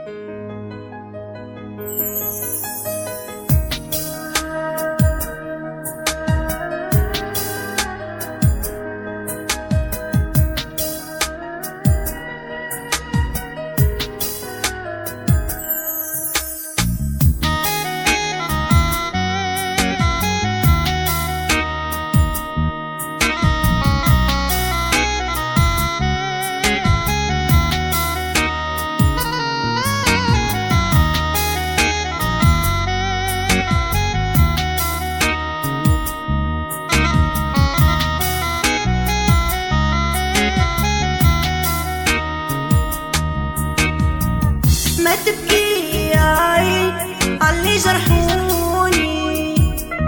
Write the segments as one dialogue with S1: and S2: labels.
S1: ما تبكي يا عين عاللي جرحوني،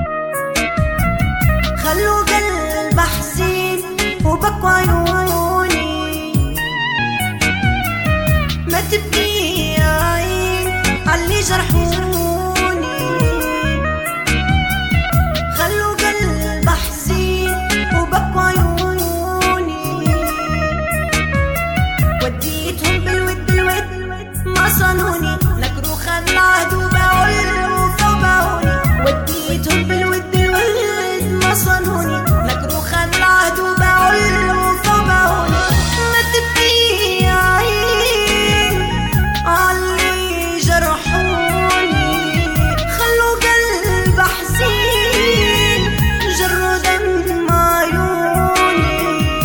S1: خلوا قلب حزين وبكوا عيوني. ما تبكي يا عين عاللي جرحوني، خلوا قلب حزين وبكوا عيوني. وديتهم بالود ما صانوني، نكروا خان العهد وباعوا الوفا وباعوني. وديتهم بالود ما صانوني، نكروا خان العهد وباعوا الوفا وباعوني. ما تبكي يا عين عاللي جرحوني، خلوا قلب حزين جروا دم عيوني.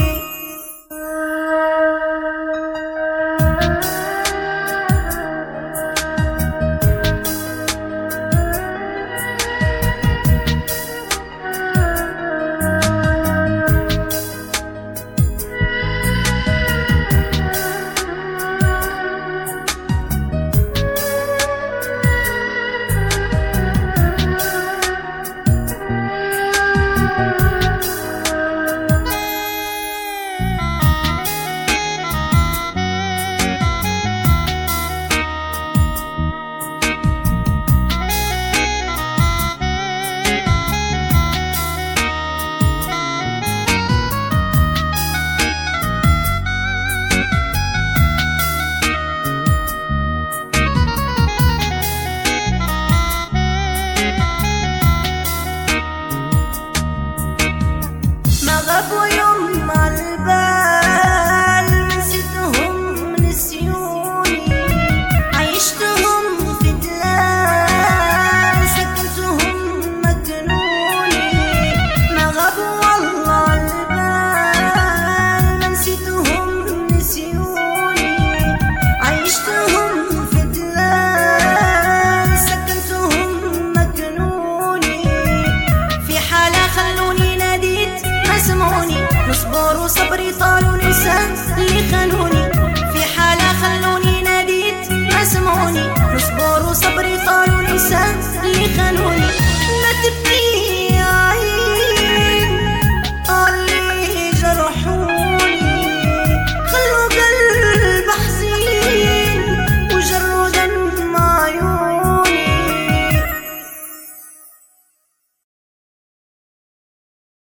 S1: غابوا يوم عالبال، نسيتهم نسيوني. عيشتهم في دلال، سكنتهم مجنوني. ما غابوا والله عالبال، ما نسيتهم نسيوني. عيشتهم في دلال، سكنتهم مجنوني. في حالة خلوني ناديت ما سمعوني، نصبر وصبري طال وننسى اللي خانوني.